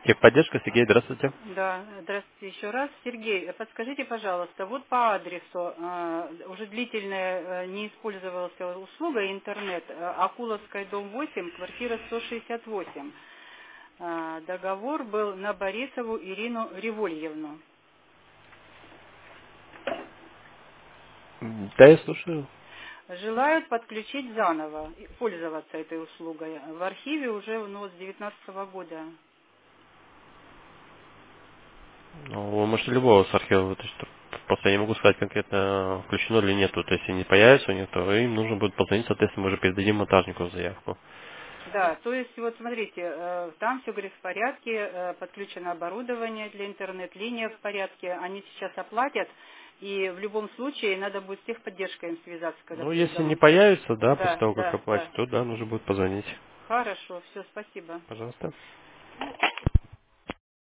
Техподдержка, Сергей, здравствуйте. Да, здравствуйте еще раз. Сергей, подскажите, пожалуйста, вот по адресу уже длительно не использовалась услуга интернет, Акуловская, дом 8, квартира 168. Договор был на Борисову Ирину Револьевну. Да, я слушаю. Желают подключить заново, пользоваться этой услугой. В архиве уже с 2019 года. Ну, вы можете любого с архива, то есть, просто я не могу сказать конкретно, включено или нету. То есть, если не появится у них, то им нужно будет позвонить, соответственно, мы уже передадим монтажнику заявку. Да, то есть вот смотрите, там все, говорит, в порядке, подключено оборудование для интернет-линия в порядке, они сейчас оплатят, и в любом случае надо будет с техподдержкой им связаться, когда Ну, придет если не домой. появится, да, после Да, того, как да, оплатит, да. то да, нужно будет позвонить. Хорошо, все, спасибо. Пожалуйста.